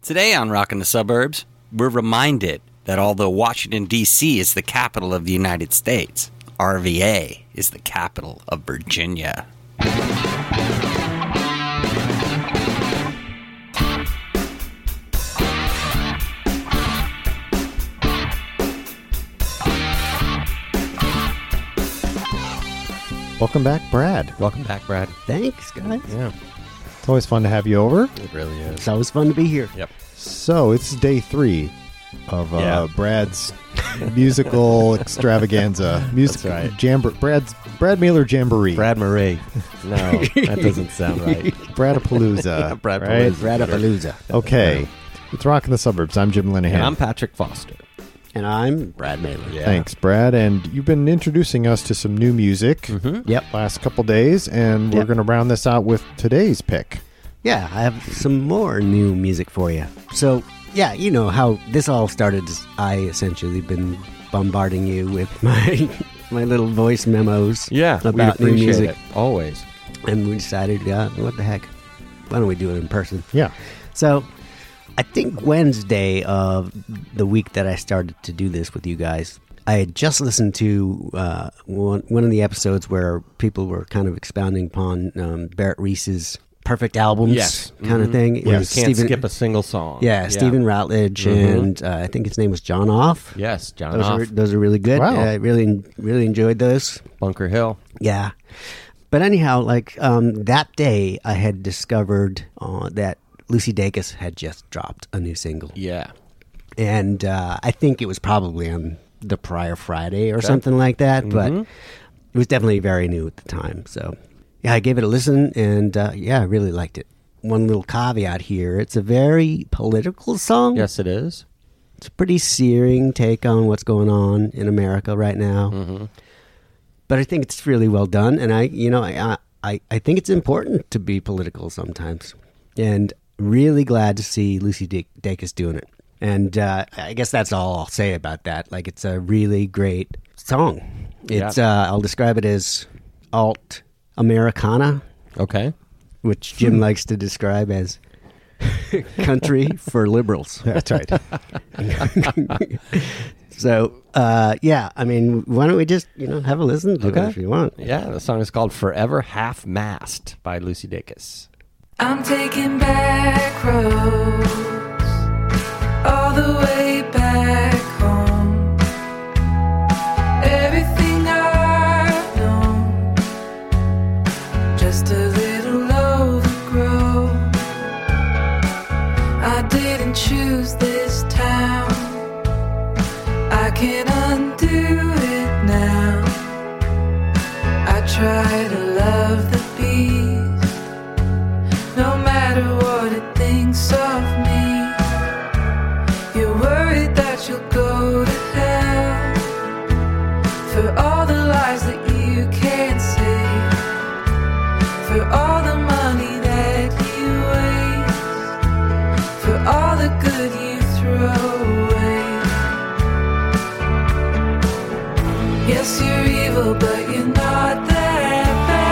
Today on Rockin' the Suburbs, we're reminded that although Washington, D.C. is the capital of the United States, RVA is the capital of Virginia. Welcome back, Brad. Welcome back, Brad. Thanks, guys. Yeah, It's always fun to have you over. it really is. It's always fun to be here. Yep. So it's day 3 of Yeah. Brad's musical extravaganza. That's right. Brad Mailer Jamboree. Brad Murray. No, that doesn't sound right. Bradapalooza. Bradpalooza. right? Bradapalooza. Okay. It's Rockin' the Suburbs. I'm Jim Linehan. And I'm Patrick Foster. And I'm Brad Mailer. Yeah. Thanks, Brad. And you've been introducing us to some new music Mm-hmm. Yep. last couple days, and we're Yep. going to round this out with today's pick. Yeah, I have some more new music for you. So, yeah, you know how this all started. I essentially been bombarding you with my little voice memos Yeah, about we new appreciate music. it. Always. And we decided, yeah, what the heck? Why don't we do it in person? Yeah. So, I think Wednesday of the week that I started to do this with you guys, I had just listened to one of the episodes where people were kind of expounding upon Barrett Reese's perfect albums Yes. kind of thing. It You was can't skip a single song. Yeah, Stephen Routledge, and I think his name was John Off. Yes, John Off. Those are really good. Wow. I really enjoyed those. Bunker Hill. Yeah. But anyhow, like that day, I had discovered that Lucy Dacus had just dropped a new single. Yeah. And I think it was probably on the prior Friday or something like that, but it was definitely very new at the time. So, yeah, I gave it a listen, and yeah, I really liked it. One little caveat here. It's a very political song. Yes, it is. It's a pretty searing take on what's going on in America right now. Mm-hmm. But I think it's really well done, and I think it's important to be political sometimes. And really glad to see Lucy Dacus doing it. And I guess that's all I'll say about that. Like, it's a really great song. It's I'll describe it as alt Americana, Okay. which Jim likes to describe as country for liberals. That's right. So, yeah, I mean, why don't we just, have a listen to it if you want. Yeah, the song is called Forever Half-Mast by Lucy Dacus. I'm taking back roads all the way back home. Everything I've known, just a little overgrown. I didn't choose this town, I can't undo it now. I try to love the beast, no matter what it thinks of me. You're worried that you'll go to hell for all the lies that you can't say, for all the money that you waste, for all the good you throw away. Yes, you're evil, but you're not that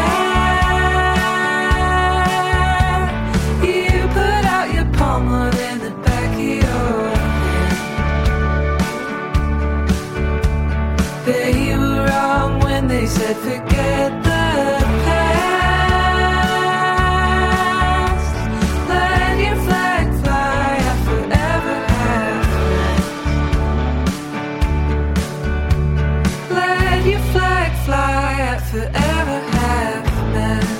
bad. You put out your palm more than the back of your hand. They were wrong when they said forget the past. Let your flag fly, I forever have. Let your flag fly, I forever have mast.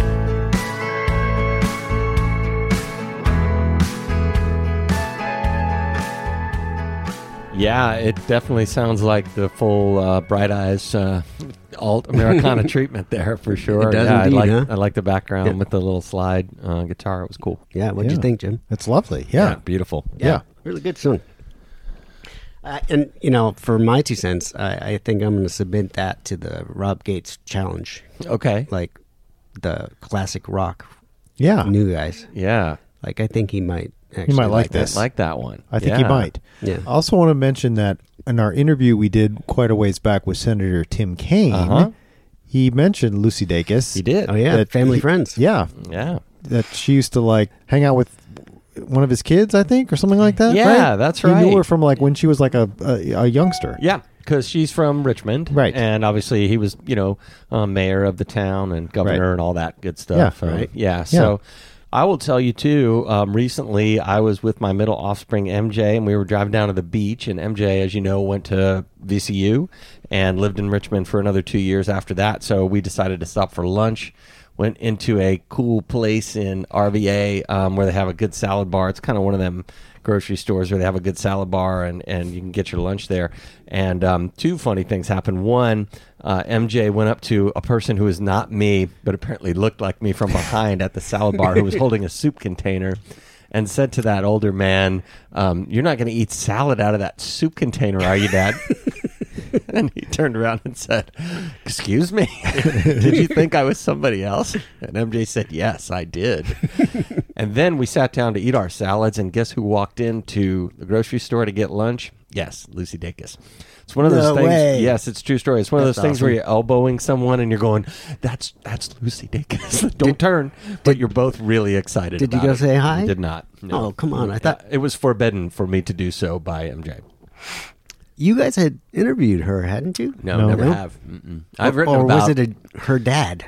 Yeah, it definitely sounds like the full Bright Eyes alt Americana treatment there for sure. It does yeah, indeed, huh? I like the background Yeah. with the little slide guitar. It was cool. Yeah, what'd you think, Jim? It's lovely. Yeah. Beautiful. Yeah. Really good song. And, for my 2 cents, I think I'm going to submit that to the Rob Gates challenge. Okay. Like the classic rock Yeah. new guys. Yeah. Like, I think he might actually might like this. Like that one. I think he might. Yeah. I also want to mention that in our interview we did quite a ways back with Senator Tim Kaine, Uh-huh. he mentioned Lucy Dacus. He did. Oh, yeah. That Family friends. Yeah. Yeah. That she used to hang out with one of his kids, I think, or something like that. Yeah, right? that's He knew right. her from like when she was like a youngster. Yeah, because she's from Richmond, Right. And obviously he was, mayor of the town and governor Right. and all that good stuff. Yeah, right. Yeah. So I will tell you too. Recently, I was with my middle offspring MJ, and we were driving down to the beach. And MJ, as you know, went to VCU and lived in Richmond for another 2 years after that. So we decided to stop for lunch. Went into a cool place in RVA where they have a good salad bar. It's kind of one of them grocery stores where they have a good salad bar and you can get your lunch there. And two funny things happened. One, MJ went up to a person who is not me, but apparently looked like me from behind at the salad bar, who was holding a soup container, and said to that older man, "You're not going to eat salad out of that soup container, are you, Dad?" And he turned around and said, "Excuse me, did you think I was somebody else?" And MJ said, "Yes, I did." And then we sat down to eat our salads, and guess who walked into the grocery store to get lunch? Yes, Lucy Dacus. It's one of those No things. way. Yes, it's a true story. It's one of That's those things awesome. where you're elbowing someone and you're going, "That's Lucy Dacus." Don't turn. But you're both really excited. Did you about go it. say hi? I did not. No. Oh, come on. I thought It was forbidden for me to do so by MJ. you guys had interviewed her, hadn't you? No, never have. I've written or about. was it her dad?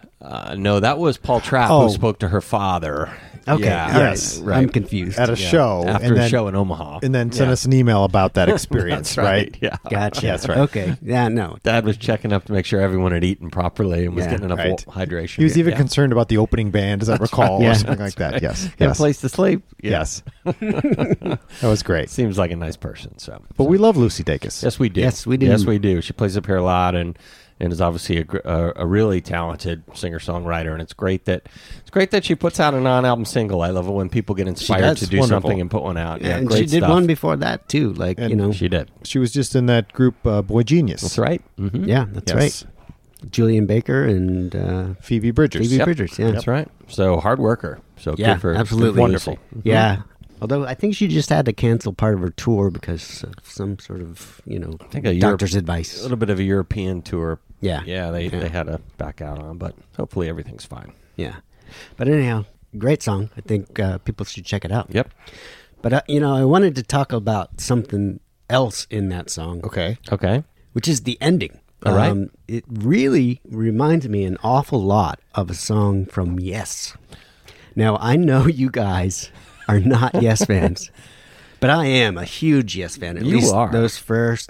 No, that was Paul Trapp Oh. who spoke to her father. Okay, Yeah, all right. yes, right. I'm confused. At a show. After and a then, show in Omaha. And then send Yeah. us an email about that experience, That's right. right? Yeah. Gotcha. That's right. Okay. Yeah, no. Dad was checking up to make sure everyone had eaten properly and was Yeah, getting enough right. hydration. He was even Yeah. concerned about the opening band, as I recall, Yeah. or something like that. Yes. Got Yes. a place to sleep. Yeah. Yes. That was great. Seems like a nice person. But we love Lucy Dacus. Yes, we do. Yes, we do. Yes, we do. She plays up here a lot and is obviously a really talented singer-songwriter. And it's great that she puts out a non-album single. I love it when people get inspired does. to do Wonderful. something and put one out. Yeah, and great she did stuff. one before that too. Like And She did. She was just in that group, Boy Genius. That's right. Mm-hmm. yeah, that's Yes. right. Julian Baker and Phoebe Bridgers. Phoebe Yep. Bridgers. Yeah, That's right. So hard worker. So yeah, good for absolutely wonderful. Yeah. Although I think she just had to cancel part of her tour because of some sort of I think a doctor's A advice. little bit of a European tour. Yeah. Yeah, they had to back out on, but hopefully everything's fine. Yeah, but anyhow, great song. I think people should check it out. Yep. But I wanted to talk about something else in that song. Okay. Okay. Which is the ending. All right. It really reminds me an awful lot of a song from Yes. Now, I know you guys are not Yes fans, but I am a huge Yes fan. At You least are. those first,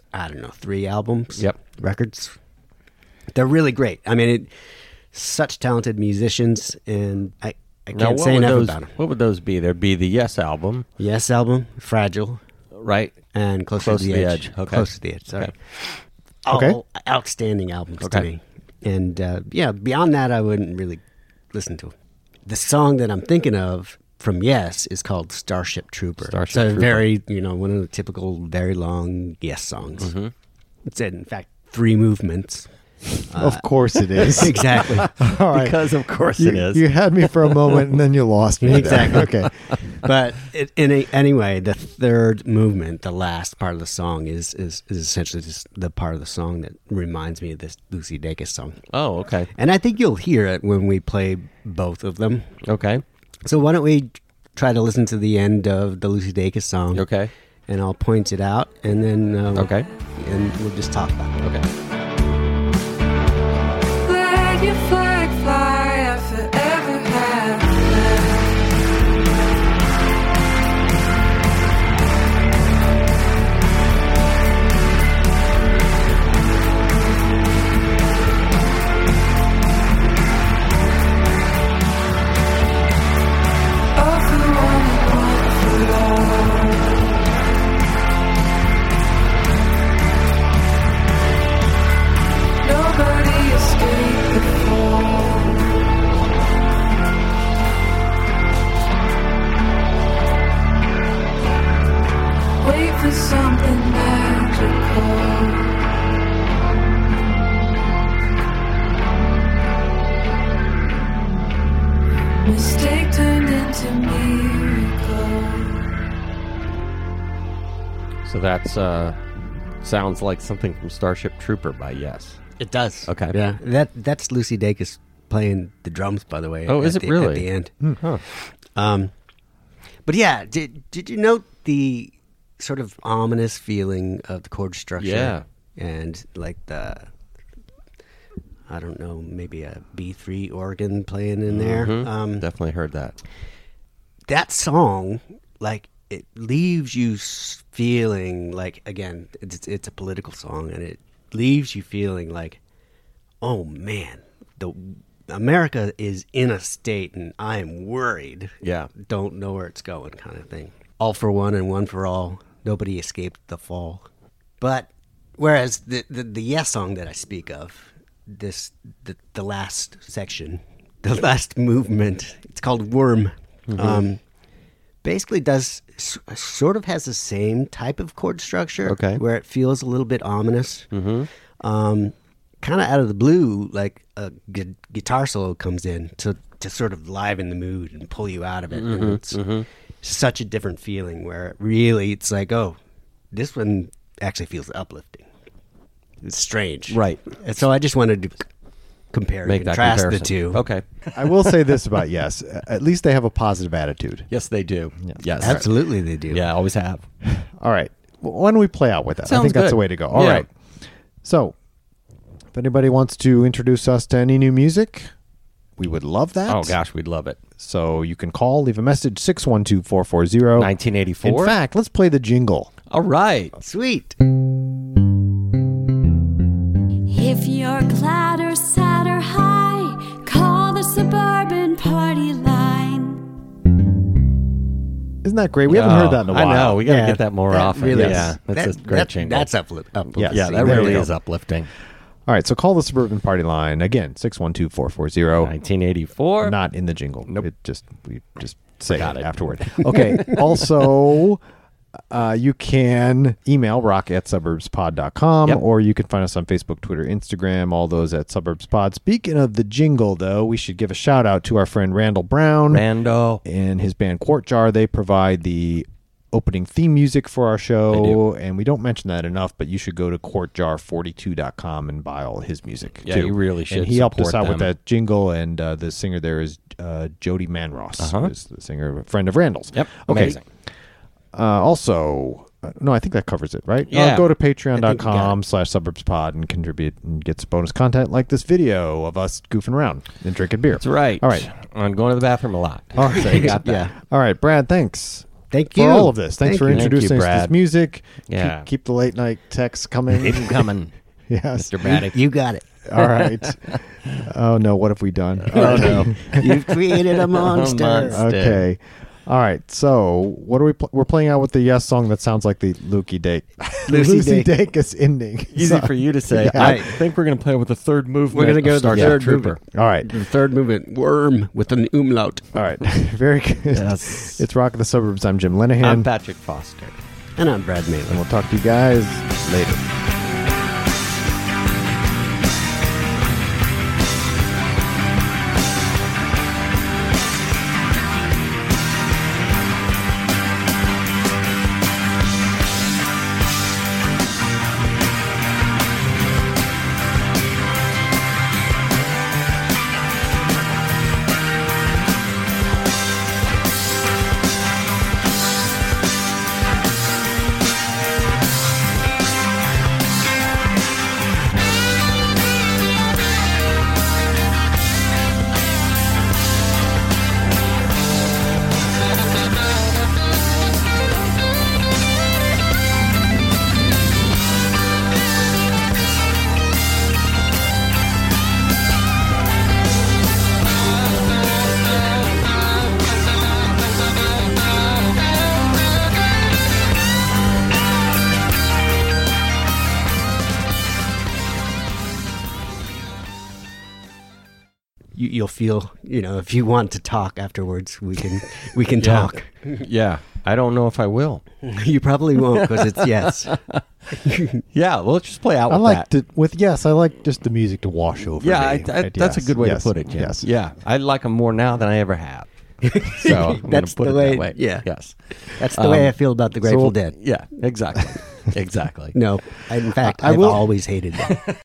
3 albums, Yep. records. They're really great. I mean, such talented musicians, and I Now, can't say enough about them. what would those be? There'd be the Yes album, Yes album, Fragile, right? and Close to the Edge. Okay. Close to the Edge, sorry. Okay. Okay. All outstanding albums to Okay. me. And beyond that, I wouldn't really listen to. The song that I'm thinking of from Yes is called Starship Trooper. Starship it's a Trooper. very, one of the typical very long Yes songs. Mm-hmm. It's in fact 3 movements. Of course it is. Exactly. All right. Because of course you, it is. You had me for a moment and then you lost me. there. Exactly. Okay. But anyway, the third movement, the last part of the song, is essentially just the part of the song that reminds me of this Lucy Dacus song. Oh, okay. And I think you'll hear it when we play both of them. Okay. So why don't we try to listen to the end of the Lucy Dacus song? Okay. And I'll point it out, and then Okay. and we'll just talk about it. Okay. Let your flag fly, I forever have left. All for one and one for all. Nobody escaped the fall. Wait for something magical. Mistake turned into miracle. So that's sounds like something from Starship Trooper by Yes. It does. Okay. Yeah. That's Lucy Dacus playing the drums, by the way. Oh, is it really? At the end. Huh. But But yeah, did you note the sort of ominous feeling of the chord structure? Yeah. And like I don't know, maybe a B3 organ playing in there. Definitely heard that. That song, like, it leaves you feeling like, again, it's a political song, and it leaves you feeling like, oh man, America is in a state, and I am worried. Yeah. Don't know where it's going, kind of thing. All for one and one for all. Nobody escaped the fall. But whereas the Yes song that I speak of, the last section, the last movement, it's called Worm. Basically does sort of has the same type of chord structure, Okay. where it feels a little bit ominous. Kind of out of the blue, like a guitar solo comes in to sort of liven the mood and pull you out of it. And it's such a different feeling where really it's like, oh, this one actually feels uplifting. It's strange. Right. And so I just wanted to compare and Make that contrast comparison. the two. Okay. I will say this about Yes. At least they have a positive attitude. Yes, they do. Yes. Absolutely they do. Yeah, always have. All right. Well, why don't we play out with that? I Sounds think that's good. the way to go. All Yeah. right. So, if anybody wants to introduce us to any new music, we would love that. Oh, gosh, we'd love it. So you can call, leave a message, 612-440. 1984. In fact, let's play the jingle. All right. Sweet. If you're glad or sad or high, call the Suburban Party Line. Isn't that great? We haven't heard that in a while. I know. We got to Yeah, get that more that often. really Yeah, is- that's a great jingle. That's uplifting. Yes. Yeah, that There really you is go. uplifting. All right, so call the Suburban Party Line. Again, 612-440. 1984. Not in the jingle. Nope. We just say Got it it. afterward. Okay. Also, you can email rock@suburbspod.com, Yep. or you can find us on Facebook, Twitter, Instagram, all those at SuburbsPod. Speaking of the jingle, though, we should give a shout out to our friend Randall Brown Rando. and his band Quart Jar. They provide the opening theme music for our show, They do. and we don't mention that enough, but you should go to quartjar42.com and buy all his music Yeah, too. you really should And he helped us support out with them. that jingle, and the singer there is Jody Manross, Uh-huh. who is the singer, a friend of Randall's. Yep. Okay. Amazing. Also, no, I think that covers it, right? Yeah. Go to I think we got patreon.com/suburbspod and contribute and get some bonus content like this video of us goofing around and drinking beer. That's right. All right. I'm going to the bathroom a lot. All right. So you got that. Yeah. All right, Brad, thanks. Thank you For all of this. Thanks for you. introducing Thank you, us to this Brad. music. Yeah. Keep the late night texts coming. Keep 'em coming, Yes. Mr. Baddick. You got it. All right. Oh, no. What have we done? Oh, no. You've created a monster. monster. Okay. All right. So, what are we? We're playing out with the Yes song that sounds like the Lucy Lucy Dacus ending. Easy for you to say. Yeah. I think we're going to play with the third movement. We're gonna go of to the Starship third Trooper. movement. All right. The third movement, Worm with an umlaut. All right. Very good. Yes. It's Rock of the Suburbs. I'm Jim Lenahan. I'm Patrick Foster. And I'm Brad and Malin. we'll talk to you guys later. You'll feel, if you want to talk afterwards, we can talk. Yeah. I don't know if I will. You probably won't because it's yes. Yeah. Well, let's just play out I with like that. I like just the music to wash over Yeah, me. that's a good way Yes. to put it, Jim. Yes. Yeah. I like them more now than I ever have. So I'm going That's to put the it way- that way. yeah. Yes. That's the way I feel about the Grateful So- Dead. Yeah. Exactly. Exactly. No, in fact, I I've will- always hated them.